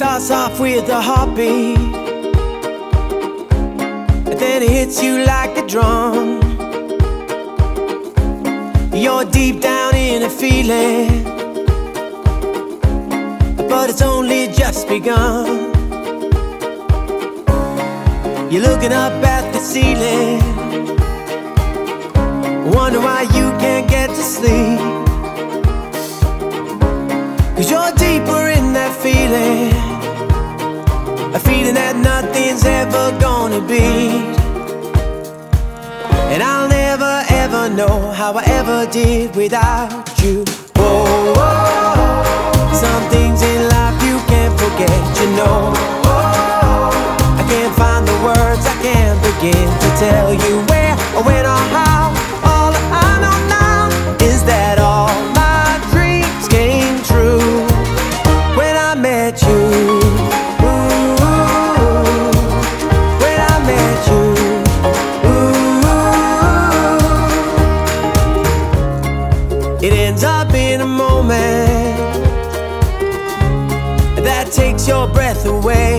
starts off with a heartbeat, and then it hits you like a drum. You're deep down in a feeling, but it's only just begun. You're looking up at the ceiling, wonder why you can't get to sleep. 'Cause you're deeper in that feeling, a feeling that nothing's ever gonna beat. And I'll never ever know how I ever did without you. Whoa, whoa. Some things in life you can't forget, you know. I can't find the words, I can't begin to tell you where or when or how. All I know now is that all my dreams came true when I met you. When I met you. It ends up in a moment that takes your breath away.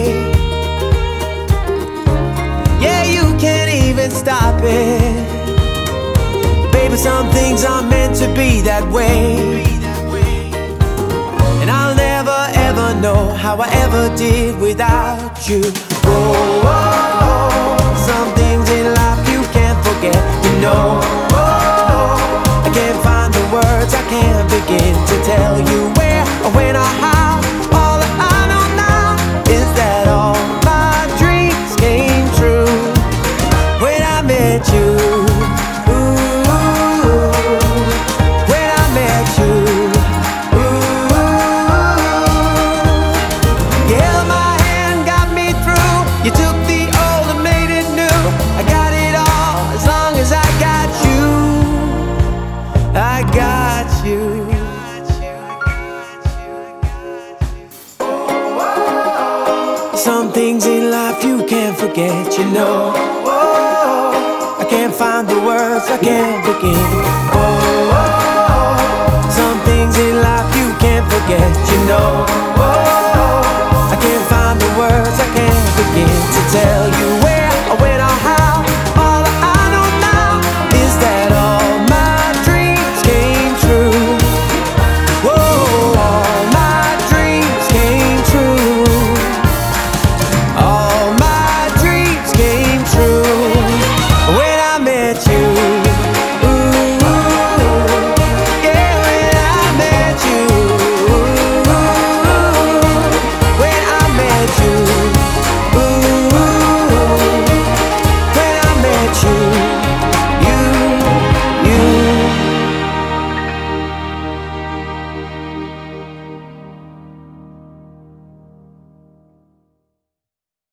Yeah, you can't even stop it. Baby, some things are meant to be that way. And I'll never ever know how I ever did without you. Whoa, whoa. Some things in life you can't forget, you know. I can't find the words, I can't begin to tell you where or when or how. All I know now is that all my dreams came true when I met you. When I met you. You held my hand, got me through. You took the old and made it new. I got it all as long as I got you. I got you. Some things in life you can't forget, you know. I can't find the words, I can't begin. Some things in life you can't forget, you know.